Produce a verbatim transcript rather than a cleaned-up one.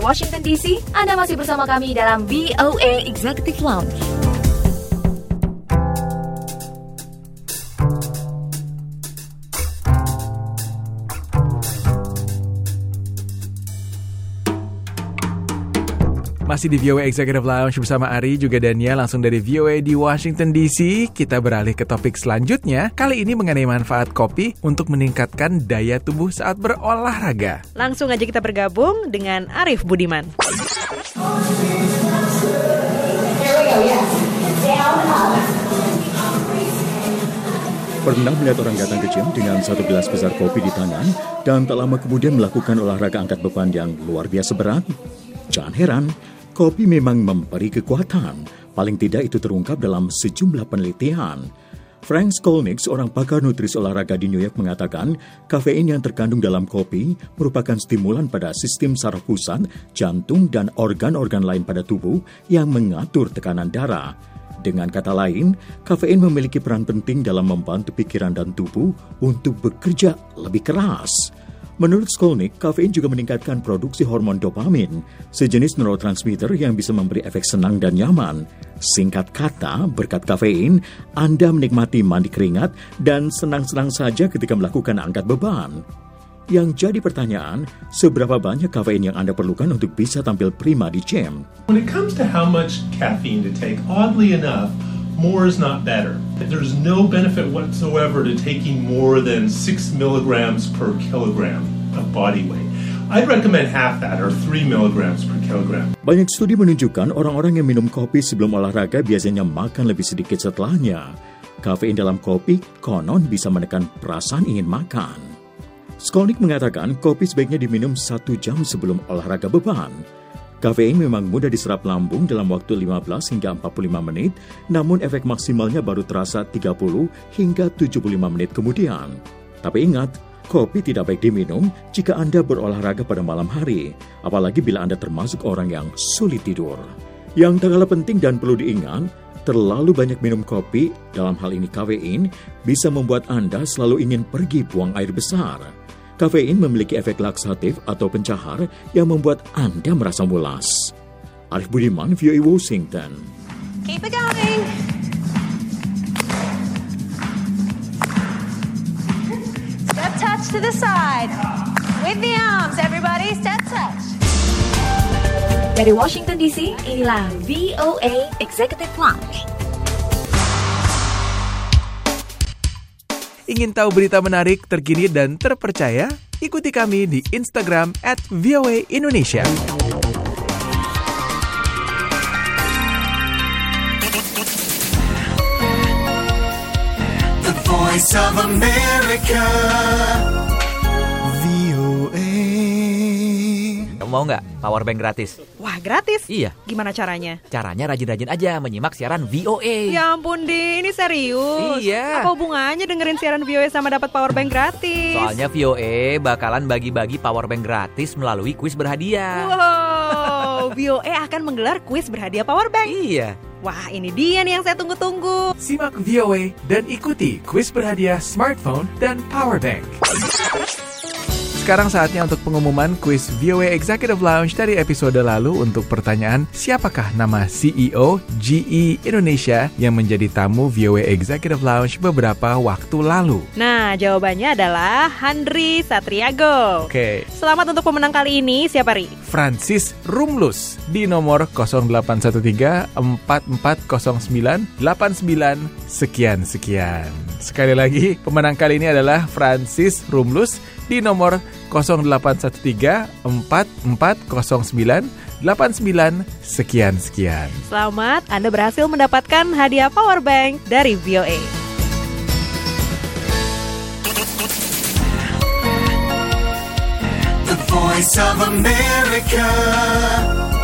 dari Washington D C, Anda masih bersama kami dalam V O A Executive Lounge. Masih di V O A Executive Lounge bersama Ari juga Dania langsung dari V O A di Washington D C. Kita beralih ke topik selanjutnya. Kali ini mengenai manfaat kopi untuk meningkatkan daya tubuh saat berolahraga. Langsung aja kita bergabung dengan Arif Budiman. Pernah melihat orang datang ke gym dengan satu gelas besar kopi di tangan dan tak lama kemudian melakukan olahraga angkat beban yang luar biasa berat? Jangan heran, kopi memang memberi kekuatan. Paling tidak itu terungkap dalam sejumlah penelitian. Frank Skolnick, seorang pakar nutrisi olahraga di New York, mengatakan kafein yang terkandung dalam kopi merupakan stimulan pada sistem saraf pusat, jantung, dan organ-organ lain pada tubuh yang mengatur tekanan darah. Dengan kata lain, kafein memiliki peran penting dalam membantu pikiran dan tubuh untuk bekerja lebih keras. Menurut Skolnick, kafein juga meningkatkan produksi hormon dopamin, sejenis neurotransmitter yang bisa memberi efek senang dan nyaman. Singkat kata, berkat kafein, Anda menikmati mandi keringat dan senang-senang saja ketika melakukan angkat beban. Yang jadi pertanyaan, seberapa banyak kafein yang Anda perlukan untuk bisa tampil prima di gym? When it comes to how much caffeine to take, oddly enough, more is not better. There's no benefit whatsoever to taking more than six milligrams per kilogram of body weight. I'd recommend half that, or three milligrams per kilogram. Banyak studi menunjukkan orang-orang yang minum kopi sebelum olahraga biasanya makan lebih sedikit setelahnya. Kafein dalam kopi konon bisa menekan perasaan ingin makan. Skolnick mengatakan kopi sebaiknya diminum satu jam sebelum olahraga beban. Kafein memang mudah diserap lambung dalam waktu lima belas hingga empat puluh lima menit, namun efek maksimalnya baru terasa tiga puluh hingga tujuh puluh lima menit kemudian. Tapi ingat, kopi tidak baik diminum jika Anda berolahraga pada malam hari, apalagi bila Anda termasuk orang yang sulit tidur. Yang tak kalah penting dan perlu diingat, terlalu banyak minum kopi, dalam hal ini kafein, bisa membuat Anda selalu ingin pergi buang air besar. Kafein memiliki efek laksatif atau pencahar yang membuat Anda merasa mulas. Arif Budiman, V O A Washington. Keep it going. Step touch to the side. With the arms, everybody. Step touch. Dari Washington D C, inilah V O A Executive Lounge. Ingin tahu berita menarik, terkini, dan terpercaya? Ikuti kami di Instagram at V O A Indonesia. The Voice of America, V O A. Kamu mau nggak power bank gratis? Wah, gratis? Iya. Gimana caranya? Caranya rajin-rajin aja menyimak siaran V O A. Ya ampun, Di, ini serius? Iya. Apa hubungannya dengerin siaran V O A sama dapat power bank gratis? Soalnya V O A bakalan bagi-bagi power bank gratis melalui kuis berhadiah. Wow, V O A akan menggelar kuis berhadiah power bank. Iya. Wah, ini dia nih yang saya tunggu-tunggu. Simak V O A dan ikuti kuis berhadiah smartphone dan power bank. Sekarang saatnya untuk pengumuman kuis V O A Executive Lounge dari episode lalu untuk pertanyaan siapakah nama C E O G E Indonesia yang menjadi tamu V O A Executive Lounge beberapa waktu lalu. Nah, jawabannya adalah Handri Satriago. Oke. Selamat untuk pemenang kali ini, siapa, Ri? Francis Rumlus di nomor nol delapan satu tiga empat empat nol sembilan delapan sembilan sekian sekian. Sekali lagi, pemenang kali ini adalah Francis Rumlus di nomor nol delapan satu tiga empat empat nol sembilan delapan sembilan sekian sekian. Selamat, Anda berhasil mendapatkan hadiah power bank dari V O A. The Voice of America,